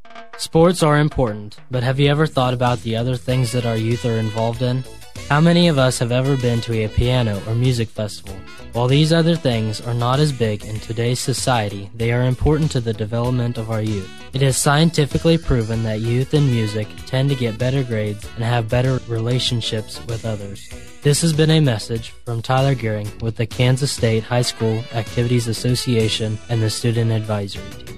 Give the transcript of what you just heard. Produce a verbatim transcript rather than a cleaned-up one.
Sports are important, but have you ever thought about the other things that our youth are involved in? How many of us have ever been to a piano or music festival? While these other things are not as big in today's society, they are important to the development of our youth. It is scientifically proven that youth in music tend to get better grades and have better relationships with others. This has been a message from Tyler Gearing with the Kansas State High School Activities Association and the Student Advisory Team.